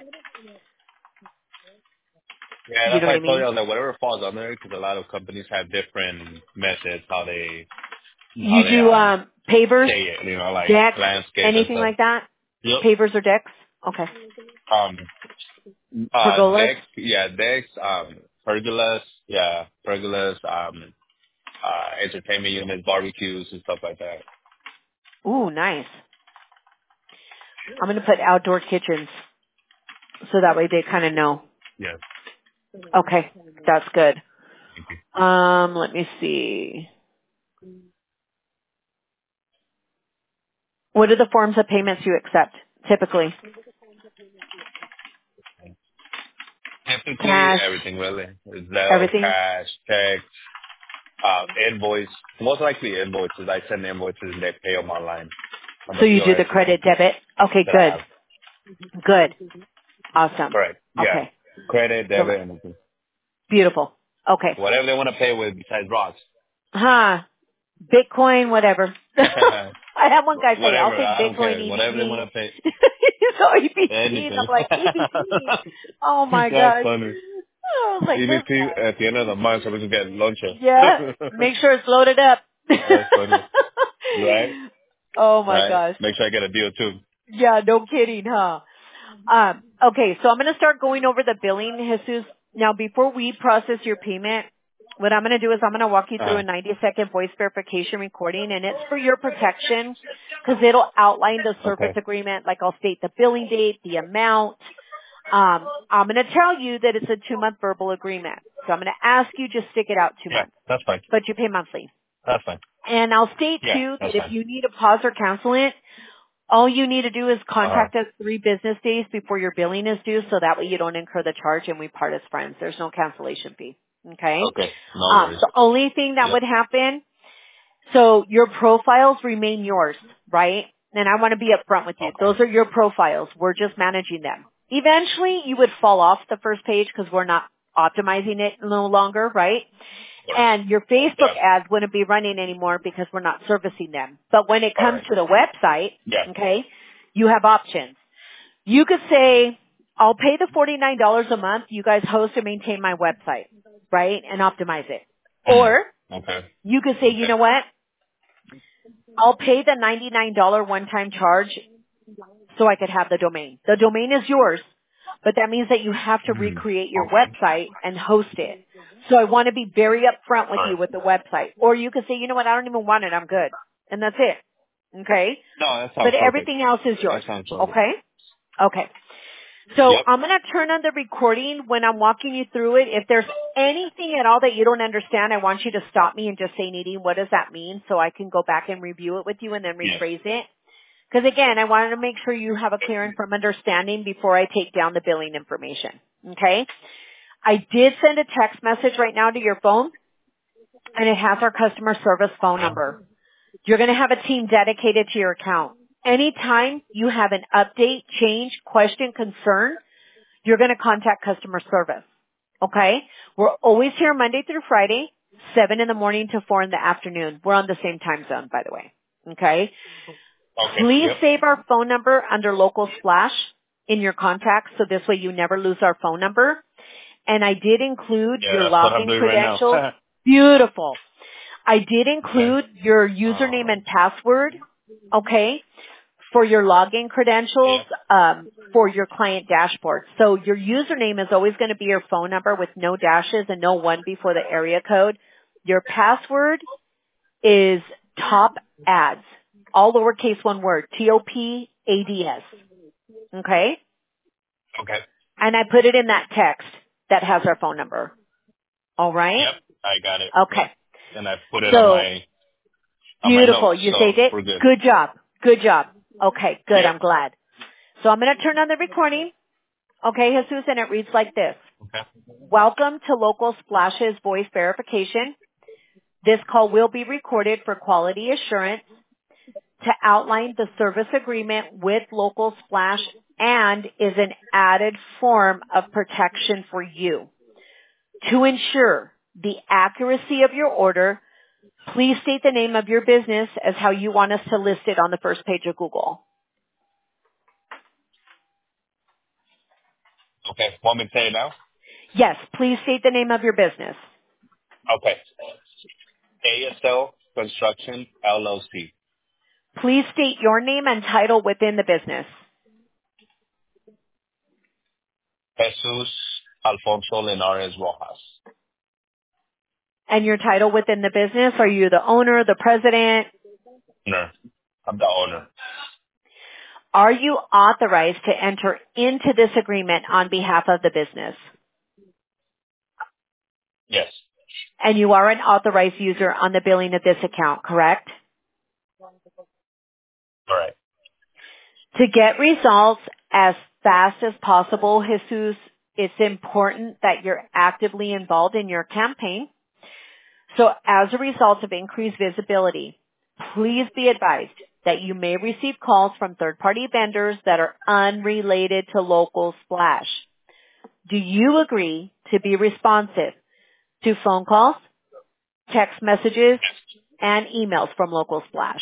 [SPEAKER 1] Yeah,
[SPEAKER 2] you
[SPEAKER 1] that's
[SPEAKER 2] know
[SPEAKER 1] why
[SPEAKER 2] what
[SPEAKER 1] I
[SPEAKER 2] I
[SPEAKER 1] told you,
[SPEAKER 2] mean?
[SPEAKER 1] I was like, whatever falls under it, because a lot of companies have different methods how they, how
[SPEAKER 2] You
[SPEAKER 1] they,
[SPEAKER 2] do
[SPEAKER 1] um,
[SPEAKER 2] um, pavers,
[SPEAKER 1] say it, you know, like
[SPEAKER 2] decks,
[SPEAKER 1] landscape and
[SPEAKER 2] anything
[SPEAKER 1] stuff.
[SPEAKER 2] like that?
[SPEAKER 1] Yep.
[SPEAKER 2] Pavers or decks? Okay.
[SPEAKER 1] Um, uh,
[SPEAKER 2] Pergolas?
[SPEAKER 1] decks, yeah, decks, um, pergolas, yeah, pergolas, um, uh, entertainment units, barbecues and stuff like that.
[SPEAKER 2] Ooh, nice. I'm going to put outdoor kitchens so that way they kind of know.
[SPEAKER 1] Yes.
[SPEAKER 2] Okay, that's good.
[SPEAKER 1] Thank you.
[SPEAKER 2] Um, let me see. What are the forms of payments you accept typically?
[SPEAKER 1] Typically,
[SPEAKER 2] Cash,
[SPEAKER 1] everything really. Zelle,
[SPEAKER 2] everything?
[SPEAKER 1] cash, check, uh, invoice, most likely invoices. I send invoices and they pay them online on
[SPEAKER 2] So
[SPEAKER 1] the
[SPEAKER 2] you do the
[SPEAKER 1] P O S
[SPEAKER 2] credit debit? Okay,
[SPEAKER 1] that I
[SPEAKER 2] good.
[SPEAKER 1] have.
[SPEAKER 2] Good. Awesome.
[SPEAKER 1] Correct. Yeah.
[SPEAKER 2] Okay.
[SPEAKER 1] Credit,
[SPEAKER 2] So
[SPEAKER 1] debit, anything.
[SPEAKER 2] beautiful. Okay.
[SPEAKER 1] Whatever they want to pay with besides rocks.
[SPEAKER 2] Huh. Bitcoin, whatever. I had one guy say, I'll
[SPEAKER 1] Whatever.
[SPEAKER 2] take
[SPEAKER 1] I don't
[SPEAKER 2] Bitcoin,
[SPEAKER 1] care. Whatever they
[SPEAKER 2] E B T.
[SPEAKER 1] want to pay.
[SPEAKER 2] so E B T, and I'm
[SPEAKER 1] Anything.
[SPEAKER 2] like, E B T? Oh my
[SPEAKER 1] That's
[SPEAKER 2] gosh.
[SPEAKER 1] funny.
[SPEAKER 2] I was like, this
[SPEAKER 1] E B T
[SPEAKER 2] guy.
[SPEAKER 1] at the end of the month so we can get lunch.
[SPEAKER 2] Yeah. Make sure it's loaded up.
[SPEAKER 1] That's funny. Right?
[SPEAKER 2] oh my
[SPEAKER 1] Right?
[SPEAKER 2] gosh.
[SPEAKER 1] Make sure I get a deal too.
[SPEAKER 2] Yeah, no kidding, huh? Um, okay, so I'm going to start going over the billing, Jesus. Now, before we process your payment, what I'm going to do is I'm going to walk you through
[SPEAKER 1] Uh,
[SPEAKER 2] a ninety second voice verification recording, and it's for your protection because it'll outline the service
[SPEAKER 1] okay.
[SPEAKER 2] agreement. Like I'll state the billing date, the amount. Um, I'm going to tell you that it's a two month verbal agreement. So I'm going to ask you just stick it out two
[SPEAKER 1] Yeah,
[SPEAKER 2] months,
[SPEAKER 1] that's fine.
[SPEAKER 2] but you pay monthly.
[SPEAKER 1] That's fine.
[SPEAKER 2] And I'll state
[SPEAKER 1] Yeah,
[SPEAKER 2] too that
[SPEAKER 1] that's
[SPEAKER 2] if
[SPEAKER 1] fine.
[SPEAKER 2] you need to pause or cancel it, all you need to do is
[SPEAKER 1] Uh-huh.
[SPEAKER 2] contact us three business days before your billing is due, so that way you don't incur the charge and we part as friends. There's no cancellation fee. Okay?
[SPEAKER 1] Okay. No
[SPEAKER 2] Um,
[SPEAKER 1] worries.
[SPEAKER 2] the only thing that
[SPEAKER 1] Yep.
[SPEAKER 2] would happen, so your profiles remain yours, right? And I want to be upfront with you.
[SPEAKER 1] Okay.
[SPEAKER 2] Those are your profiles. We're just managing them. Eventually, you would fall off the first page because we're not optimizing it no longer, right?
[SPEAKER 1] Of course.
[SPEAKER 2] And your Facebook
[SPEAKER 1] Yeah.
[SPEAKER 2] ads wouldn't be running anymore because we're not servicing them. But when it
[SPEAKER 1] All
[SPEAKER 2] comes
[SPEAKER 1] right.
[SPEAKER 2] to the website,
[SPEAKER 1] Yeah.
[SPEAKER 2] okay, you have options. You could say, I'll pay the forty-nine dollars a month. You guys host and maintain my website, right? And optimize it.
[SPEAKER 1] Mm.
[SPEAKER 2] Or
[SPEAKER 1] Okay.
[SPEAKER 2] you could say, you
[SPEAKER 1] Okay.
[SPEAKER 2] know what? I'll pay the ninety-nine dollars one-time charge so I could have the domain. The domain is yours, but that means that you have to
[SPEAKER 1] Mm.
[SPEAKER 2] recreate your
[SPEAKER 1] Okay.
[SPEAKER 2] website and host it. So I want to be very upfront with
[SPEAKER 1] All
[SPEAKER 2] you
[SPEAKER 1] right.
[SPEAKER 2] with the website. Or you could say, you know what, I don't even want it, I'm good. And that's it. Okay?
[SPEAKER 1] No, that
[SPEAKER 2] But
[SPEAKER 1] sounds perfect.
[SPEAKER 2] everything else is
[SPEAKER 1] That
[SPEAKER 2] yours.
[SPEAKER 1] sounds perfect.
[SPEAKER 2] Okay? Okay. So
[SPEAKER 1] Yep.
[SPEAKER 2] I'm going to turn on the recording when I'm walking you through it. If there's anything at all that you don't understand, I want you to stop me and just say, Nadine, what does that mean? So I can go back and review it with you and then
[SPEAKER 1] Yes.
[SPEAKER 2] rephrase it. Because again, I wanted to make sure you have a clear and firm understanding before I take down the billing information. Okay? I did send a text message right now to your phone. and it has our customer service phone number. You're going to have a team dedicated to your account. Anytime you have an update, change, question, concern, you're going to contact customer service. Okay? We're always here Monday through Friday, seven in the morning to four in the afternoon. We're on the same time zone, by the way. Okay?
[SPEAKER 1] Okay.
[SPEAKER 2] Please
[SPEAKER 1] Yep.
[SPEAKER 2] save our phone number under Local Splash in your contacts so this way you never lose our phone number. And I did include
[SPEAKER 1] Yeah,
[SPEAKER 2] your
[SPEAKER 1] that's what I'm
[SPEAKER 2] login
[SPEAKER 1] doing right
[SPEAKER 2] credentials.
[SPEAKER 1] now.
[SPEAKER 2] Beautiful. I did include
[SPEAKER 1] Okay.
[SPEAKER 2] your username and password, okay, for your login credentials, um, for your client dashboard. So your username is always going to be your phone number with no dashes and no one before the area code. Your password is top ads, all lowercase one word, T O P A D S, okay?
[SPEAKER 1] Okay.
[SPEAKER 2] And I put it in that text that has our phone number. All right?
[SPEAKER 1] Yep. I got it.
[SPEAKER 2] Okay.
[SPEAKER 1] Yep. And I put it on
[SPEAKER 2] So,
[SPEAKER 1] my on my
[SPEAKER 2] beautiful.
[SPEAKER 1] notes,
[SPEAKER 2] You
[SPEAKER 1] so
[SPEAKER 2] saved it?
[SPEAKER 1] we're good.
[SPEAKER 2] Good job. Good job. Okay, good.
[SPEAKER 1] Yep.
[SPEAKER 2] I'm glad. So I'm going to turn on the recording. Okay, Jesus, and it reads like this.
[SPEAKER 1] Okay.
[SPEAKER 2] Welcome to Local Splash's voice verification. This call will be recorded for quality assurance to outline the service agreement with Local Splash and is an added form of protection for you. To ensure the accuracy of your order, please state the name of your business as how you want us to list it on the first page of Google.
[SPEAKER 1] Okay. Want me to say it now?
[SPEAKER 2] Yes, please state the name of your business.
[SPEAKER 1] Okay. A S L Construction L L C.
[SPEAKER 2] Please state your name and title within the business.
[SPEAKER 1] Jesus Alfonso Linares Rojas.
[SPEAKER 2] And your title within the business, are you the owner, the president?
[SPEAKER 1] Owner. I'm the owner.
[SPEAKER 2] Are you authorized to enter into this agreement on behalf of the business?
[SPEAKER 1] Yes.
[SPEAKER 2] And you are an authorized user on the billing of this account, correct?
[SPEAKER 1] All right.
[SPEAKER 2] To get results as fast as possible, Jesus, it's important that you're actively involved in your campaign. So as a result of increased visibility, please be advised that you may receive calls from third-party vendors that are unrelated to Local Splash. Do you agree to be responsive to phone calls, text messages, and emails from Local Splash?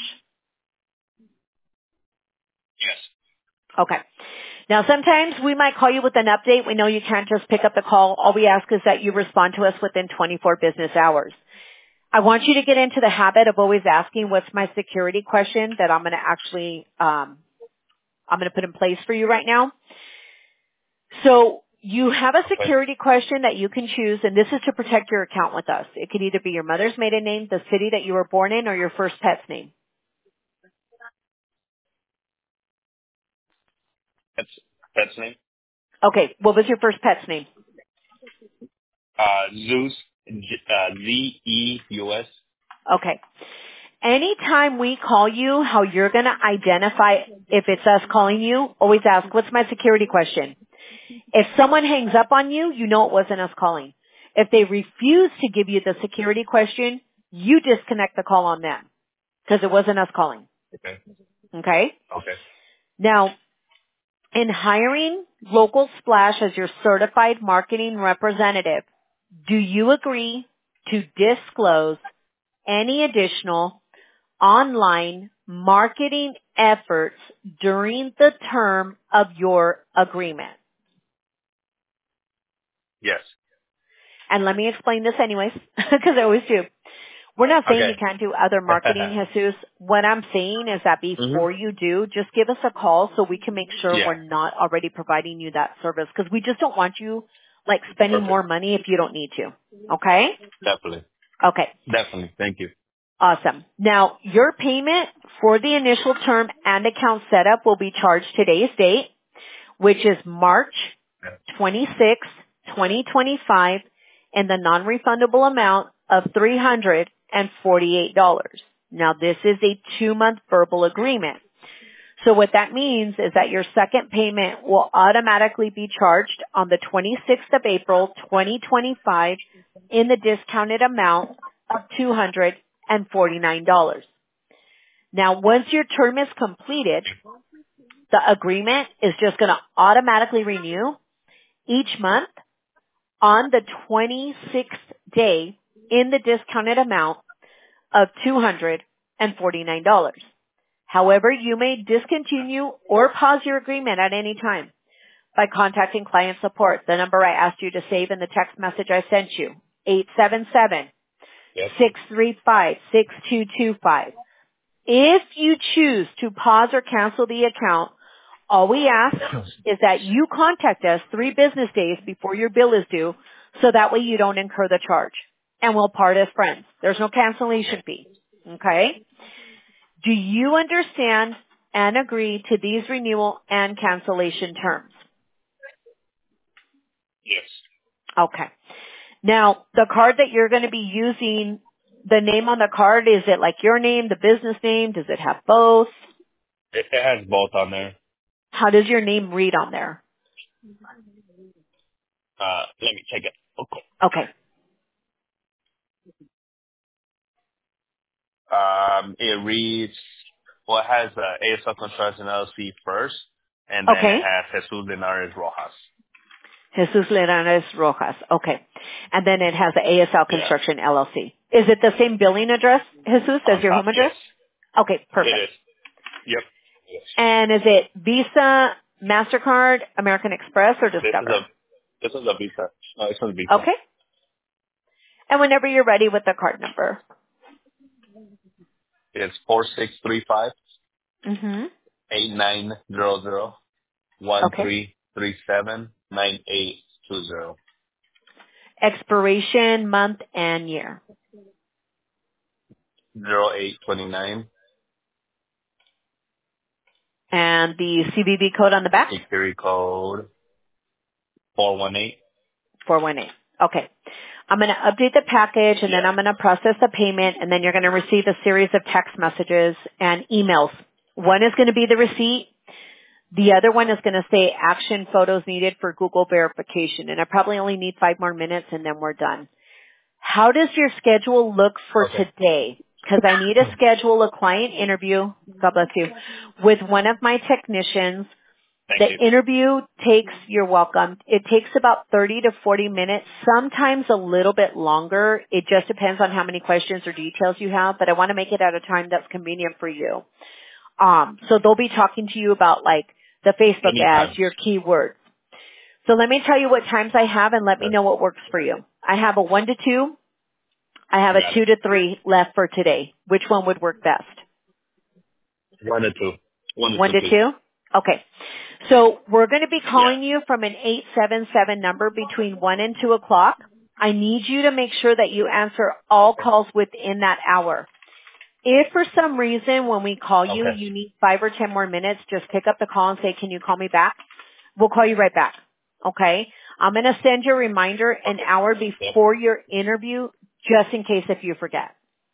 [SPEAKER 1] Yes.
[SPEAKER 2] Okay. Now, sometimes we might call you with an update. We know you can't just pick up the call. All we ask is that you respond to us within twenty-four business hours. I want you to get into the habit of always asking, what's my security question that I'm going to actually, um, I'm going to put in place for you right now. So you have a security question that you can choose, and this is to protect your account with us. It could either be your mother's maiden name, the city that you were born in, or your first pet's name.
[SPEAKER 1] That's that's name.
[SPEAKER 2] Okay. What was your first pet's name?
[SPEAKER 1] Uh, Zeus. J- uh, Z E U S.
[SPEAKER 2] Okay. Anytime we call you, how you're going to identify if it's us calling you, always ask, what's my security question? If someone hangs up on you, you know it wasn't us calling. If they refuse to give you the security question, you disconnect the call on them because it wasn't us calling.
[SPEAKER 1] Okay.
[SPEAKER 2] Okay?
[SPEAKER 1] Okay.
[SPEAKER 2] Now, in hiring Local Splash as your certified marketing representative, do you agree to disclose any additional online marketing efforts during the term of your agreement?
[SPEAKER 1] Yes.
[SPEAKER 2] And let me explain this anyways, because I always do. We're not saying
[SPEAKER 1] Okay.
[SPEAKER 2] you can't do other marketing, Jesus. What I'm saying is that
[SPEAKER 1] Mhm.
[SPEAKER 2] before you do, just give us a call so we can make sure
[SPEAKER 1] Yeah.
[SPEAKER 2] we're not already providing you that service, because we just don't want you like spending
[SPEAKER 1] Perfect.
[SPEAKER 2] more money if you don't need to. Okay?
[SPEAKER 1] Definitely.
[SPEAKER 2] Okay.
[SPEAKER 1] Definitely. Thank you.
[SPEAKER 2] Awesome. Now, your payment for the initial term and account setup will be charged today's date, which is March twenty-sixth, twenty twenty-five, in the non-refundable amount of three hundred forty-eight dollars. Now, this is a two-month verbal agreement. So what that means is that your second payment will automatically be charged on the twenty-sixth of April, twenty twenty-five, in the discounted amount of two hundred forty-nine dollars. Now, once your term is completed, the agreement is just going to automatically renew each month on the twenty-sixth day in the discounted amount of two hundred forty-nine dollars. However, you may discontinue or pause your agreement at any time by contacting client support. The number I asked you to save in the text message I sent you, eight seven seven, six three five, six two two five. If you choose to pause or cancel the account, all we ask is that you contact us three business days before your bill is due so that way you don't incur the charge. And we'll part as friends. There's no cancellation fee. Okay? Do you understand and agree to these renewal and cancellation terms?
[SPEAKER 1] Yes.
[SPEAKER 2] Okay. Now, the card that you're going to be using, the name on the card, is it like your name, the business name? Does it have both?
[SPEAKER 1] It, it has both on there.
[SPEAKER 2] How does your name read on there?
[SPEAKER 1] Uh, let me check it. Okay.
[SPEAKER 2] Okay.
[SPEAKER 1] Um, it reads, well, it has uh, A S L Construction L L C first, and then
[SPEAKER 2] Okay.
[SPEAKER 1] it has Jesus Linares Rojas.
[SPEAKER 2] Jesus Linares Rojas. Okay. And then it has the A S L
[SPEAKER 1] Yeah.
[SPEAKER 2] Construction L L C. Is it the same billing address, Jesus, as
[SPEAKER 1] On
[SPEAKER 2] your
[SPEAKER 1] top,
[SPEAKER 2] home address?
[SPEAKER 1] yes.
[SPEAKER 2] Okay, perfect.
[SPEAKER 1] It is. Yep. Yes.
[SPEAKER 2] And is it Visa, MasterCard, American Express, or
[SPEAKER 1] This is
[SPEAKER 2] Discover?
[SPEAKER 1] a, this is a Visa. No, it's a Visa.
[SPEAKER 2] Okay. And whenever you're ready with the card number.
[SPEAKER 1] It's four six three five
[SPEAKER 2] Mm-hmm.
[SPEAKER 1] eight nine zero zero one
[SPEAKER 2] Okay.
[SPEAKER 1] three three seven nine eight two zero
[SPEAKER 2] Expiration, month, and year.
[SPEAKER 1] zero eight twenty nine.
[SPEAKER 2] And the C V V code on the back?
[SPEAKER 1] Security code four one eight.
[SPEAKER 2] four one eight. Okay. I'm going to update the package, and then
[SPEAKER 1] Yeah.
[SPEAKER 2] I'm going to process the payment, and then you're going to receive a series of text messages and emails. One is going to be the receipt. The other one is going to say action photos needed for Google verification, and I probably only need five more minutes, and then we're done. How does your schedule look for
[SPEAKER 1] Okay.
[SPEAKER 2] today? Because I need to schedule a client interview, God bless you, with one of my technicians.
[SPEAKER 1] Thank
[SPEAKER 2] The
[SPEAKER 1] you.
[SPEAKER 2] interview takes, you're welcome, it takes about thirty to forty minutes, sometimes a little bit longer. It just depends on how many questions or details you have, but I want to make it at a time that's convenient for you. Um, so they'll be talking to you about like the Facebook
[SPEAKER 1] Anytime.
[SPEAKER 2] ads, your keywords. So let me tell you what times I have and let me know what works for you. I have a one to two. I have a
[SPEAKER 1] Got it.
[SPEAKER 2] two to three left for today. Which one would work best?
[SPEAKER 1] One to two. One to
[SPEAKER 2] One
[SPEAKER 1] two,
[SPEAKER 2] to
[SPEAKER 1] please.
[SPEAKER 2] two? Okay. So we're going to be
[SPEAKER 1] Yeah.
[SPEAKER 2] calling you from an eight seven seven number between one and two o'clock. I need you to make sure that you answer all
[SPEAKER 1] Okay.
[SPEAKER 2] calls within that hour. If for some reason when we call you,
[SPEAKER 1] Okay.
[SPEAKER 2] you need five or ten more minutes, just pick up the call and say, can you call me back? We'll call you right back. Okay? I'm going to send you a reminder an hour
[SPEAKER 1] Yep.
[SPEAKER 2] before your interview just in case if you forget.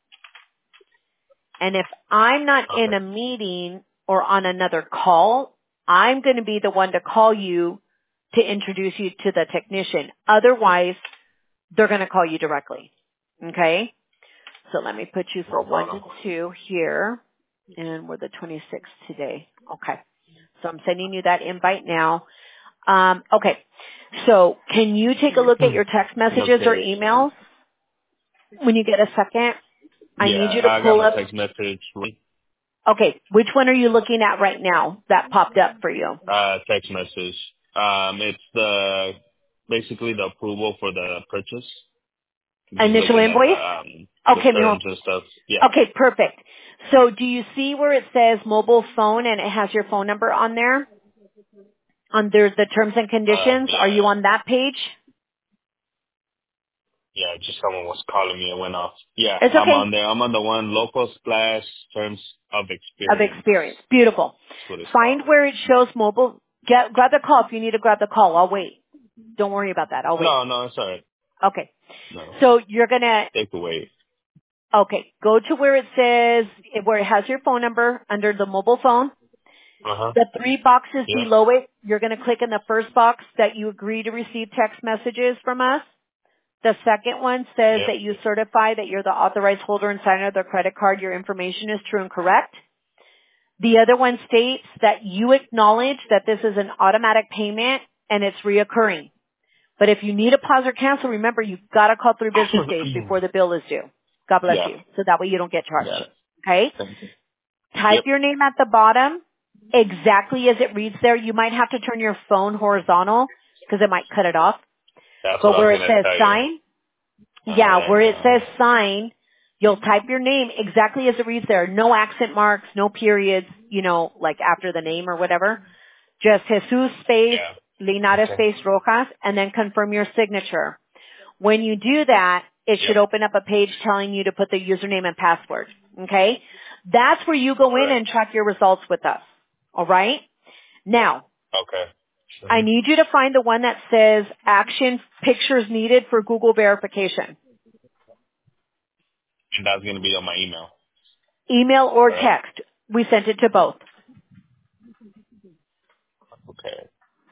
[SPEAKER 2] And if I'm not
[SPEAKER 1] Okay.
[SPEAKER 2] in a meeting or on another call, I'm going to be the one to call you to introduce you to the technician. Otherwise, they're going to call you directly. Okay? So let me put you for
[SPEAKER 1] No
[SPEAKER 2] one to
[SPEAKER 1] problem.
[SPEAKER 2] two here. And we're the twenty-sixth today. Okay. So I'm sending you that invite now. Um, okay. So can you take a look at your text messages or
[SPEAKER 1] Okay.
[SPEAKER 2] emails when you get a second? I need you
[SPEAKER 1] Yeah,
[SPEAKER 2] to
[SPEAKER 1] I got
[SPEAKER 2] pull
[SPEAKER 1] my
[SPEAKER 2] up.
[SPEAKER 1] text message.
[SPEAKER 2] Okay. Which one are you looking at right now that popped up for you?
[SPEAKER 1] Uh, text message. Um, it's the basically the approval for the purchase. Just
[SPEAKER 2] Initial
[SPEAKER 1] looking at the
[SPEAKER 2] invoice?
[SPEAKER 1] um the
[SPEAKER 2] Okay, mijo.
[SPEAKER 1] terms and stuff. Yeah.
[SPEAKER 2] Okay, perfect. So do you see where it says mobile phone and it has your phone number on there? Under the terms and
[SPEAKER 1] Um.
[SPEAKER 2] conditions? Are
[SPEAKER 1] Yeah.
[SPEAKER 2] you on that page?
[SPEAKER 1] Yeah. Just someone was calling me. It went off. Yeah.
[SPEAKER 2] It's
[SPEAKER 1] I'm
[SPEAKER 2] okay.
[SPEAKER 1] on there. I'm on the one local splash terms of
[SPEAKER 2] Of
[SPEAKER 1] experience.
[SPEAKER 2] experience. Beautiful.
[SPEAKER 1] That's what it's
[SPEAKER 2] Find
[SPEAKER 1] called.
[SPEAKER 2] where it shows mobile. Get, grab the call if you need to grab the call. I'll wait. Don't worry about that. I'll wait.
[SPEAKER 1] No, no, it's alright.
[SPEAKER 2] Okay.
[SPEAKER 1] No,
[SPEAKER 2] So you're gonna,
[SPEAKER 1] take away.
[SPEAKER 2] okay, go to where it says, where it has your phone number under the mobile phone.
[SPEAKER 1] Uh huh.
[SPEAKER 2] The three boxes
[SPEAKER 1] Yeah.
[SPEAKER 2] below it, you're gonna click in the first box that you agree to receive text messages from us. The second one says
[SPEAKER 1] Yep.
[SPEAKER 2] that you certify that you're the authorized holder and signer of the credit card. Your information is true and correct. The other one states that you acknowledge that this is an automatic payment and it's reoccurring. But if you need a pause or cancel, remember you've got to call three business days before the bill is due. God bless
[SPEAKER 1] Yeah.
[SPEAKER 2] you. So that way you don't get charged.
[SPEAKER 1] Got it.
[SPEAKER 2] Okay?
[SPEAKER 1] Thank you.
[SPEAKER 2] Type
[SPEAKER 1] Yep.
[SPEAKER 2] your name at the bottom exactly as it reads there. You might have to turn your phone horizontal because it might cut it off.
[SPEAKER 1] That's
[SPEAKER 2] But
[SPEAKER 1] what I
[SPEAKER 2] where
[SPEAKER 1] was
[SPEAKER 2] it
[SPEAKER 1] gonna
[SPEAKER 2] says
[SPEAKER 1] tell you.
[SPEAKER 2] sign,
[SPEAKER 1] Uh,
[SPEAKER 2] yeah,
[SPEAKER 1] right
[SPEAKER 2] where it
[SPEAKER 1] now.
[SPEAKER 2] says sign, you'll type your name exactly as it reads there. No accent marks, no periods, you know, like after the name or whatever. Just Jesus space,
[SPEAKER 1] Yeah.
[SPEAKER 2] Linares
[SPEAKER 1] Okay.
[SPEAKER 2] space Rojas, and then confirm your signature. When you do that, it should
[SPEAKER 1] Yep.
[SPEAKER 2] open up a page telling you to put the username and password. Okay? That's where you go in
[SPEAKER 1] Correct.
[SPEAKER 2] and track your results with us. Alright? Now,
[SPEAKER 1] Okay.
[SPEAKER 2] I
[SPEAKER 1] Mhm.
[SPEAKER 2] need you to find the one that says action pictures needed for Google verification.
[SPEAKER 1] And that's gonna be on my email.
[SPEAKER 2] Email or
[SPEAKER 1] Correct.
[SPEAKER 2] text. We sent it to both.
[SPEAKER 1] Okay.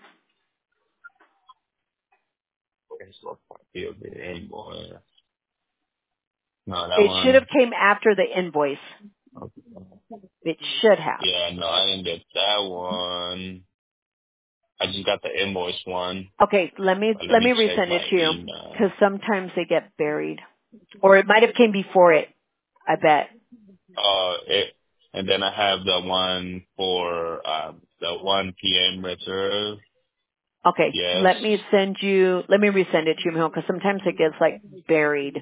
[SPEAKER 1] Okay. So feel the invoice. No, that
[SPEAKER 2] It should have
[SPEAKER 1] one.
[SPEAKER 2] came after the invoice.
[SPEAKER 1] Okay.
[SPEAKER 2] It should have.
[SPEAKER 1] Yeah. No, I didn't get that one. I just got the invoice one.
[SPEAKER 2] Okay, let me,
[SPEAKER 1] But let
[SPEAKER 2] let
[SPEAKER 1] me
[SPEAKER 2] me
[SPEAKER 1] check
[SPEAKER 2] resend it
[SPEAKER 1] my
[SPEAKER 2] to you.
[SPEAKER 1] email.
[SPEAKER 2] Cause sometimes they get buried. Or it might have came before it. I bet.
[SPEAKER 1] Uh, it, and then I have the one for um, the one p m reserve.
[SPEAKER 2] Okay,
[SPEAKER 1] Yes.
[SPEAKER 2] let me send you, let me resend it to you, because sometimes it gets like buried.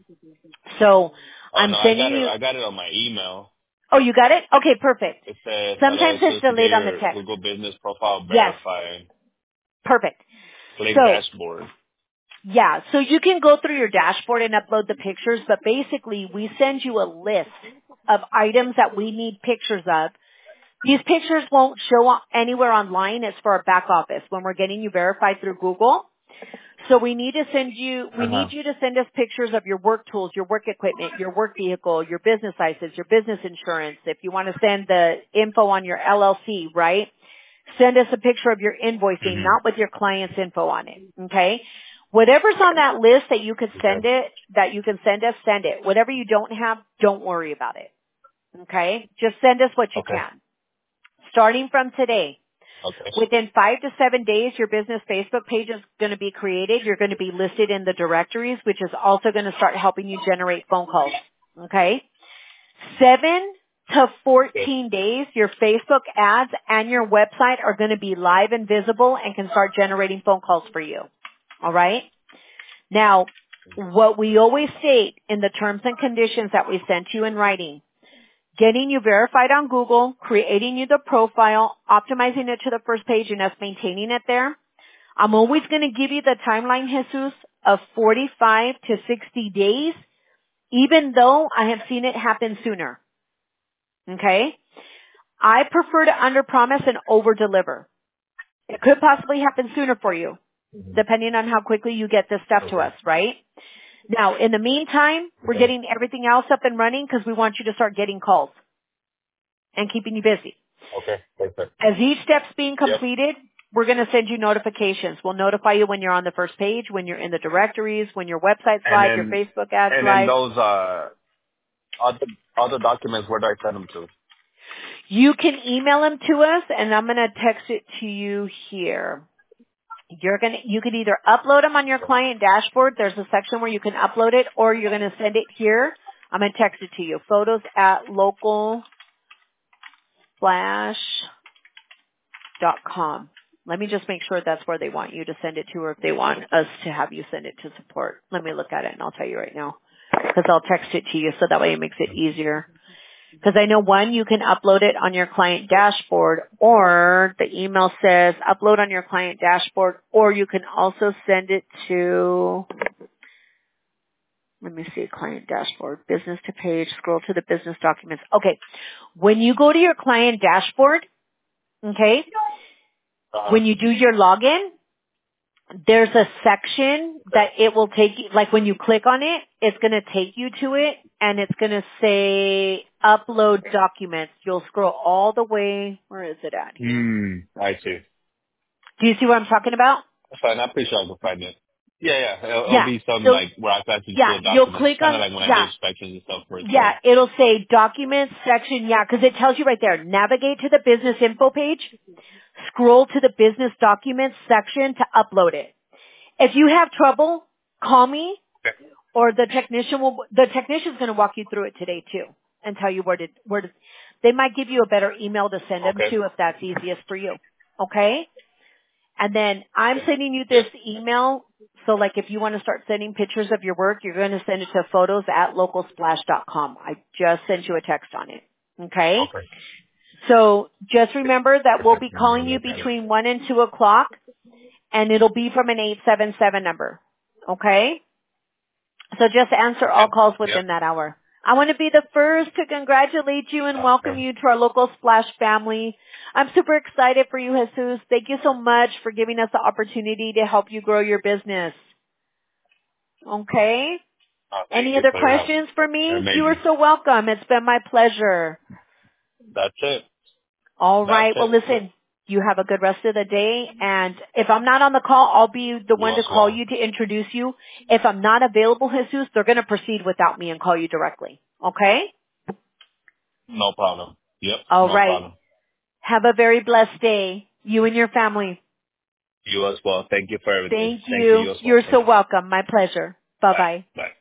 [SPEAKER 2] So,
[SPEAKER 1] Oh
[SPEAKER 2] I'm
[SPEAKER 1] no, I got
[SPEAKER 2] sending
[SPEAKER 1] it.
[SPEAKER 2] you,
[SPEAKER 1] I got it on my email.
[SPEAKER 2] oh, you got it? Okay, perfect.
[SPEAKER 1] It says, "Hello,
[SPEAKER 2] Sometimes it's
[SPEAKER 1] so to get
[SPEAKER 2] delayed on the
[SPEAKER 1] your
[SPEAKER 2] text.
[SPEAKER 1] Google Business profile
[SPEAKER 2] Yes,
[SPEAKER 1] verified,
[SPEAKER 2] perfect.
[SPEAKER 1] click
[SPEAKER 2] So,
[SPEAKER 1] dashboard."
[SPEAKER 2] yeah, so you can go through your dashboard and upload the pictures, but basically we send you a list of items that we need pictures of. These pictures won't show up anywhere online. It's for our back office when we're getting you verified through Google. So we need to send you, we
[SPEAKER 1] Uh huh.
[SPEAKER 2] need you to send us pictures of your work tools, your work equipment, your work vehicle, your business license, your business insurance. If you want to send the info on your L L C, right? Send us a picture of your invoicing,
[SPEAKER 1] Mhm.
[SPEAKER 2] not with your client's info on it. Okay? Whatever's on that list that you could send
[SPEAKER 1] Okay.
[SPEAKER 2] it, that you can send us, send it. Whatever you don't have, don't worry about it. Okay? Just send us what you
[SPEAKER 1] Okay.
[SPEAKER 2] can. Starting from today,
[SPEAKER 1] Okay.
[SPEAKER 2] within five to seven days, your business Facebook page is going to be created. You're going to be listed in the directories, which is also going to start helping you generate phone calls. Okay? Seven to
[SPEAKER 1] Good.
[SPEAKER 2] fourteen days, your Facebook ads and your website are going to be live and visible and can start generating phone calls for you. All right? Now, what we always state in the terms and conditions that we sent you in writing, getting you verified on Google, creating you the profile, optimizing it to the first page, and us maintaining it there. I'm always going to give you the timeline, Jesus, of forty-five to sixty days, even though I have seen it happen sooner. Okay? I prefer to underpromise and overdeliver. It could possibly happen sooner for you,
[SPEAKER 1] Mhm.
[SPEAKER 2] depending on how quickly you get this stuff to
[SPEAKER 1] Okay.
[SPEAKER 2] us, right? Now, in the meantime, we're
[SPEAKER 1] Okay.
[SPEAKER 2] getting everything else up and running because we want you to start getting calls and keeping you busy.
[SPEAKER 1] Okay. Perfect.
[SPEAKER 2] As each step's being
[SPEAKER 1] Yep.
[SPEAKER 2] completed, we're going to send you notifications. We'll notify you when you're on the first page, when you're in the directories, when your website's
[SPEAKER 1] And
[SPEAKER 2] live, your
[SPEAKER 1] then
[SPEAKER 2] Facebook ads
[SPEAKER 1] and then
[SPEAKER 2] live.
[SPEAKER 1] those uh other other documents, where do I send them to?
[SPEAKER 2] You can email them to us, and I'm going to text it to you here. You're going to, you can either upload them on your client dashboard. There's a section where you can upload it, or you're going to send it here. I'm going to text it to you. Photos at local flash dot com. Let me just make sure that's where they want you to send it to, or if they want us to have you send it to support. Let me look at it and I'll tell you right now. Because I'll text it to you so that way it makes it easier. Because I know one, you can upload it on your client dashboard, or the email says upload on your client dashboard, or you can also send it to, let me see, client dashboard, business to page, scroll to the business documents. Okay. When you go to your client dashboard, okay,
[SPEAKER 1] Uh-huh.
[SPEAKER 2] when you do your login, there's a section
[SPEAKER 1] Okay.
[SPEAKER 2] that it will take you, like when you click on it, it's going to take you to it and it's going to say upload documents. You'll scroll all the way, where is it at here?
[SPEAKER 1] Hmm. I see.
[SPEAKER 2] Do you see what I'm talking about?
[SPEAKER 1] That's fine. I'm pretty sure I can find it. Yeah, yeah. It'll, it'll
[SPEAKER 2] Yeah.
[SPEAKER 1] be some
[SPEAKER 2] So
[SPEAKER 1] like where I have to
[SPEAKER 2] yeah,
[SPEAKER 1] do
[SPEAKER 2] you'll
[SPEAKER 1] documents,
[SPEAKER 2] click
[SPEAKER 1] kind of
[SPEAKER 2] on
[SPEAKER 1] like when I do
[SPEAKER 2] yeah.
[SPEAKER 1] inspections and stuff for it. So
[SPEAKER 2] Yeah, it'll say documents section, yeah, because it tells you right there, navigate to the business info page, scroll to the business documents section to upload it. If you have trouble, call me
[SPEAKER 1] okay,
[SPEAKER 2] or the technician will, the technician's going to walk you through it today too and tell you where to, where to, they might give you a better email to send them
[SPEAKER 1] okay,
[SPEAKER 2] to if that's easiest for you. Okay? And then I'm
[SPEAKER 1] okay.
[SPEAKER 2] sending you
[SPEAKER 1] Yep.
[SPEAKER 2] this email. So like if you want to start sending pictures of your work, you're going to send it to photos at localsplash dot com. I just sent you a text on it. Okay?
[SPEAKER 1] Okay.
[SPEAKER 2] So just remember that we'll be
[SPEAKER 1] Perfect. Let me
[SPEAKER 2] calling you
[SPEAKER 1] look at it.
[SPEAKER 2] between one and two o'clock and it'll be from an eight seven seven number. Okay? So just answer all
[SPEAKER 1] Okay.
[SPEAKER 2] calls
[SPEAKER 1] Yep.
[SPEAKER 2] within that hour. I want to be the first to congratulate you and welcome
[SPEAKER 1] Okay.
[SPEAKER 2] you to our local Splash family. I'm super excited for you, Jesus. Thank you so much for giving us the opportunity to help you grow your business. Okay?
[SPEAKER 1] Oh, thank
[SPEAKER 2] Any
[SPEAKER 1] you
[SPEAKER 2] other
[SPEAKER 1] for your help.
[SPEAKER 2] questions for
[SPEAKER 1] You're
[SPEAKER 2] me? You are
[SPEAKER 1] amazing.
[SPEAKER 2] so welcome. It's been my pleasure.
[SPEAKER 1] That's it.
[SPEAKER 2] All
[SPEAKER 1] That's
[SPEAKER 2] right. Well,
[SPEAKER 1] it. Yep.
[SPEAKER 2] listen, you have a good rest of the day. And if I'm not on the call, I'll be the
[SPEAKER 1] You
[SPEAKER 2] one
[SPEAKER 1] as
[SPEAKER 2] to call
[SPEAKER 1] well.
[SPEAKER 2] you to introduce you. If I'm not available, Jesus, they're going to proceed without me and call you directly. Okay?
[SPEAKER 1] No problem. Yep.
[SPEAKER 2] All
[SPEAKER 1] No
[SPEAKER 2] right.
[SPEAKER 1] problem.
[SPEAKER 2] Have a very blessed day. You and your family.
[SPEAKER 1] You as well. Thank you for everything.
[SPEAKER 2] Thank
[SPEAKER 1] Thank you.
[SPEAKER 2] you.
[SPEAKER 1] You as well.
[SPEAKER 2] You're
[SPEAKER 1] Thank
[SPEAKER 2] so
[SPEAKER 1] you.
[SPEAKER 2] welcome. My pleasure. Bye
[SPEAKER 1] Bye.
[SPEAKER 2] bye.
[SPEAKER 1] Bye.